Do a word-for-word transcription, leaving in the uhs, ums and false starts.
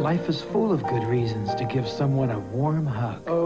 Life is full of good reasons to give someone a warm hug. Oh.